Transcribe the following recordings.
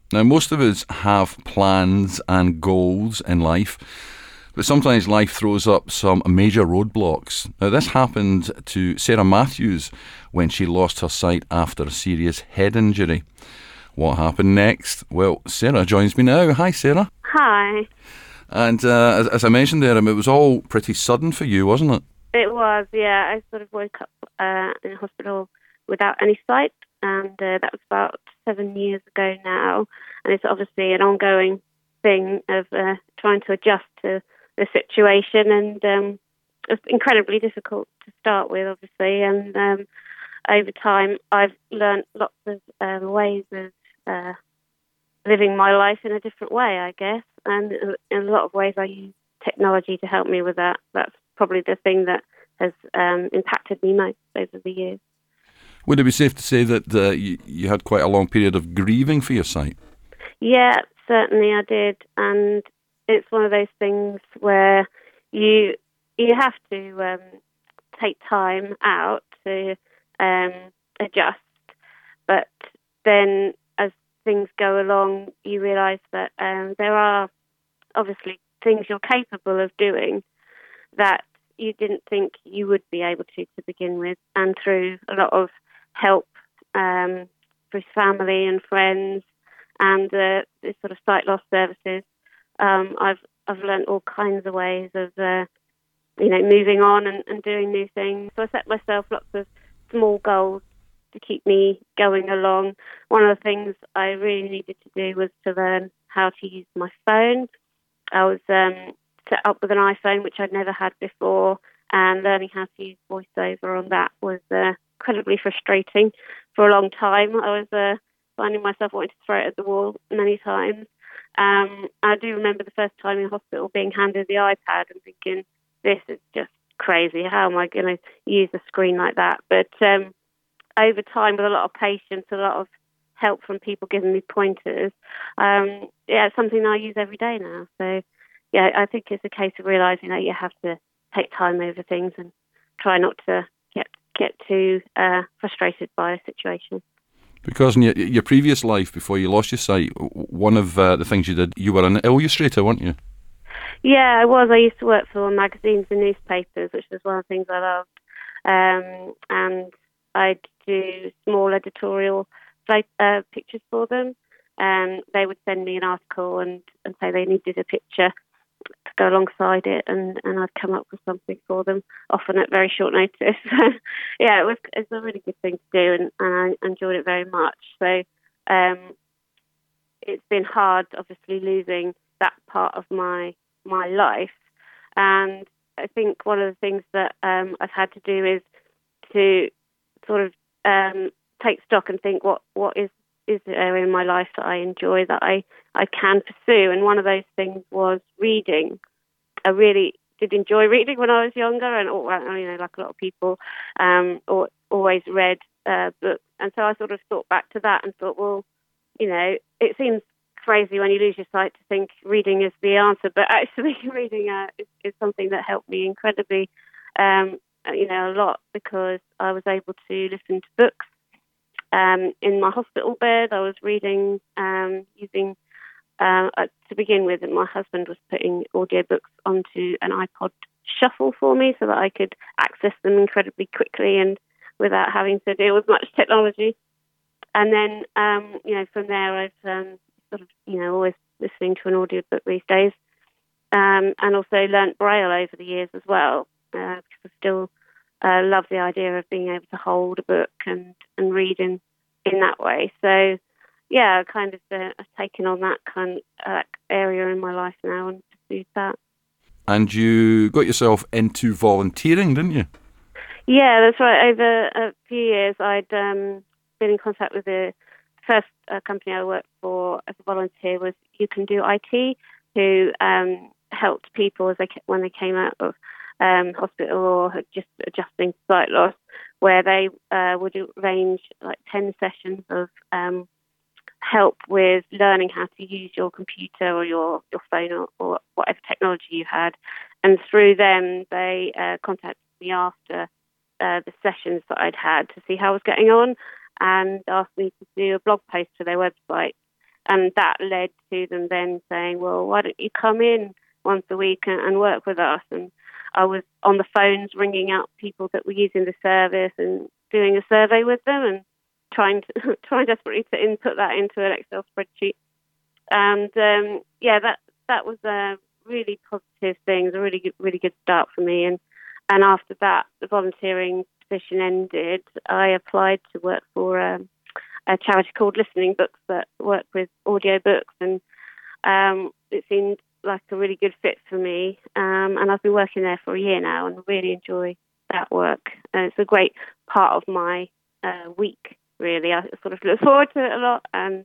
Now, most of us have plans and goals in life, but sometimes life throws up some major roadblocks. Now, this happened to Sarah Matthews when she lost her sight after a serious head injury. What happened next? Well, Sarah joins me now. Hi, Sarah. Hi. And as I mentioned there, it was all pretty sudden for you, wasn't it? It was, yeah. I sort of woke up in hospital without any sight, and that was about 7 years ago now. And it's obviously an ongoing thing of trying to adjust to the situation, and it's incredibly difficult to start with, obviously. And over time, I've learnt lots of ways of living my life in a different way, I guess. And in a lot of ways, I use technology to help me with that. That's probably the thing that has impacted me most over the years. Would it be safe to say that you had quite a long period of grieving for your sight? Yeah, certainly I did. And it's one of those things where you have to take time out to adjust. But then as things go along, you realise that there are obviously things you're capable of doing that you didn't think you would be able to begin with. And through a lot of help through family and friends and this sort of sight loss services, I've learnt all kinds of ways of moving on and doing new things. So I set myself lots of small goals to keep me going along. One of the things I really needed to do was to learn how to use my phone. I was set up with an iPhone, which I'd never had before, and learning how to use VoiceOver on that was incredibly frustrating for a long time. I was finding myself wanting to throw it at the wall many times. I do remember the first time in hospital being handed the iPad and thinking, this is just crazy. How am I going to use a screen like that? But over time, with a lot of patience, a lot of help from people giving me pointers, it's something I use every day now. So, yeah, I think it's a case of realising that you have to take time over things and try not to get too frustrated by a situation. Because in your previous life, before you lost your sight, one of the things you did, you were an illustrator, weren't you? Yeah, I was. I used to work for magazines and newspapers, which was one of the things I loved. And I'd do small editorial pictures for them. And they would send me an article and say they needed a picture to go alongside it, and I'd come up with something for them, often at very short notice. Yeah, it's a really good thing to do, and I enjoyed it very much. So it's been hard, obviously, losing that part of my life. And I think one of the things that I've had to do is to sort of take stock and think what is the area in my life that I enjoy, that I can pursue. And one of those things was reading. I really did enjoy reading when I was younger, and like a lot of people, always read books. And so I sort of thought back to that and thought, well, it seems crazy when you lose your sight to think reading is the answer, but actually reading is something that helped me incredibly, a lot, because I was able to listen to books. In my hospital bed, I was reading, using, to begin with, and my husband was putting audiobooks onto an iPod Shuffle for me so that I could access them incredibly quickly and without having to deal with much technology. And then, from there, I've always listening to an audiobook these days, and also learnt Braille over the years as well, because I still love the idea of being able to hold a book and read in that way. So, yeah, kind of I've taken on that kind of area in my life now and pursued that. And you got yourself into volunteering, didn't you? Yeah, that's right. Over a few years, I'd been in contact with the first company I worked for as a volunteer was You Can Do IT, who helped people when they came out of hospital or had just adjusting to sight loss, where they would arrange like 10 sessions of help with learning how to use your computer or your phone or whatever technology you had. And through them, they contacted me after the sessions that I'd had to see how I was getting on, and asked me to do a blog post for their website. And that led to them then saying, well, why don't you come in once a week and work with us? And I was on the phones ringing up people that were using the service and doing a survey with them and trying desperately to input that into an Excel spreadsheet. And that was a really positive thing. It was a really good start for me. And after that, the volunteering position ended. I applied to work for a charity called Listening Books that work with audiobooks, and it seemed like a really good fit for me. And I've been working there for a year now and really enjoy that work. It's a great part of my week, really. I sort of look forward to it a lot, and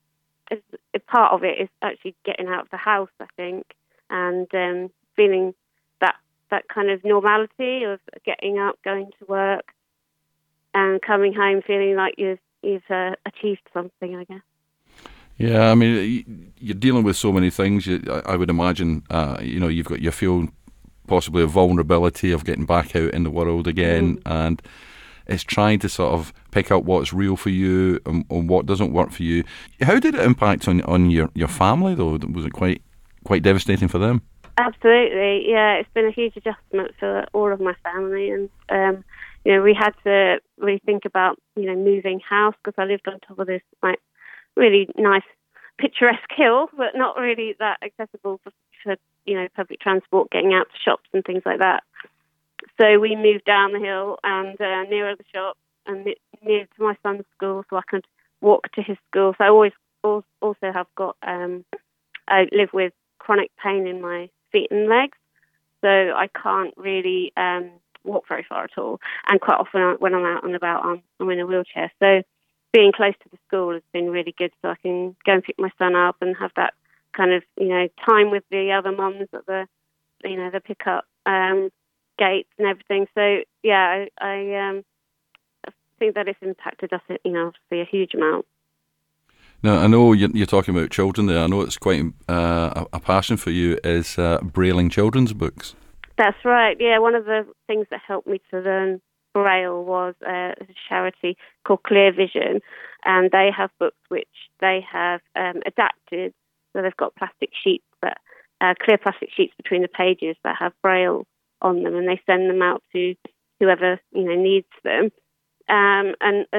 a part of it is actually getting out of the house, I think, and feeling that kind of normality of getting up, going to work, and coming home feeling like you've achieved something, I guess. Yeah, I mean, you're dealing with so many things. I would imagine, you feel possibly a vulnerability of getting back out in the world again, and it's trying to sort of pick out what's real for you and what doesn't work for you. How did it impact on your family, though? Was it quite devastating for them? Absolutely, yeah. It's been a huge adjustment for all of my family, and we had to really think about moving house, because I lived on top of this really nice picturesque hill, but not really that accessible for public transport, getting out to shops and things like that. So we moved down the hill and nearer the shop and near to my son's school, so I could walk to his school. So I always also have got I live with chronic pain in my feet and legs, so I can't really walk very far at all. And quite often when I'm out and about, I'm in a wheelchair. So being close to the school has been really good, so I can go and pick my son up and have that kind of time with the other mums at the the pickup gates and everything. So yeah, I think that it's impacted us obviously a huge amount. Now, I know you're talking about children there. I know it's quite a passion for you is Brailing children's books. That's right, yeah. One of the things that helped me to learn Braille was a charity called Clear Vision, and they have books which they have adapted. So they've got plastic sheets, clear plastic sheets between the pages that have Braille on them, and they send them out to whoever needs them. I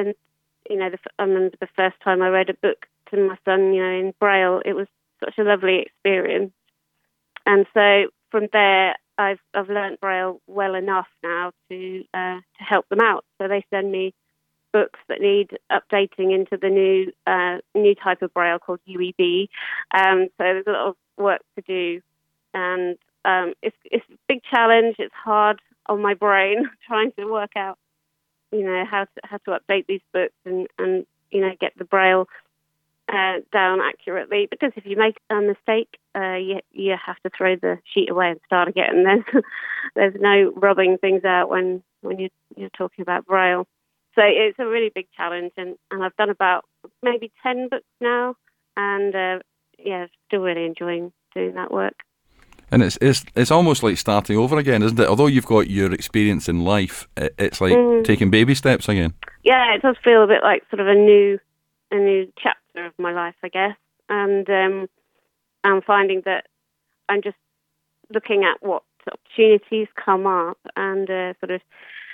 remember the first time I read a book to my son, in Braille. It was such a lovely experience, and so from there, I've learnt Braille well enough now to help them out. So they send me books that need updating into the new type of Braille called UEB. So there's a lot of work to do, and it's a big challenge. It's hard on my brain trying to work out how to update these books and get the Braille down accurately, because if you make a mistake, you have to throw the sheet away and start again. There's no rubbing things out when you're talking about Braille. So it's a really big challenge, and I've done about maybe 10 books now, and still really enjoying doing that work. And it's almost like starting over again, isn't it? Although you've got your experience in life, it's like taking baby steps again. Yeah, it does feel a bit like sort of a new chapter of my life, I guess. And I'm finding that I'm just looking at what opportunities come up and sort of,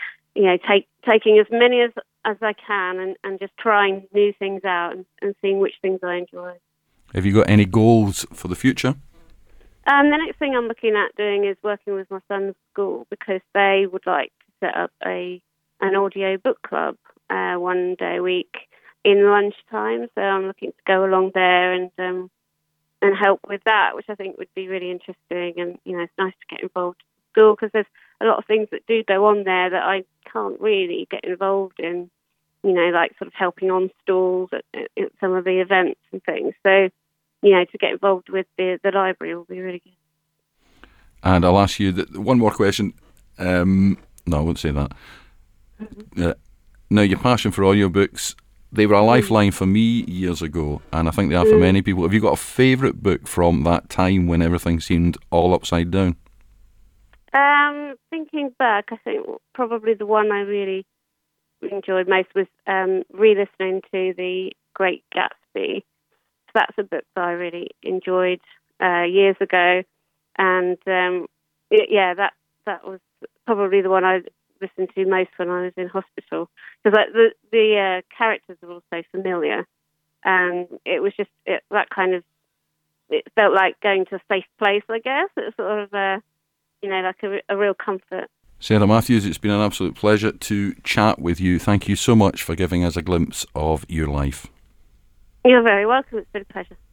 taking as many as I can and just trying new things out and seeing which things I enjoy. Have you got any goals for the future? The next thing I'm looking at doing is working with my son's school, because they would like to set up an audio book club one day a week in lunchtime. So I'm looking to go along there and help with that, which I think would be really interesting. And it's nice to get involved in school, because there's a lot of things that do go on there that I can't really get involved in. Like sort of helping on stalls at some of the events and things. So to get involved with the library will be really good. And I'll ask you one more question. No, I won't say that. Now, your passion for audiobooks, they were a lifeline for me years ago, and I think they are for many people. Have you got a favourite book from that time when everything seemed all upside down? Thinking back, I think probably the one I really enjoyed most was re-listening to The Great Gatsby. that's a book that I really enjoyed years ago, and that was probably the one I listened to most when I was in hospital, because the characters are all so familiar, and it was just that kind of, it felt like going to a safe place, I guess. It's sort of like a real comfort. Sarah Matthews, it's been an absolute pleasure to chat with you. Thank you so much for giving us a glimpse of your life. You're very welcome. It's been a pleasure.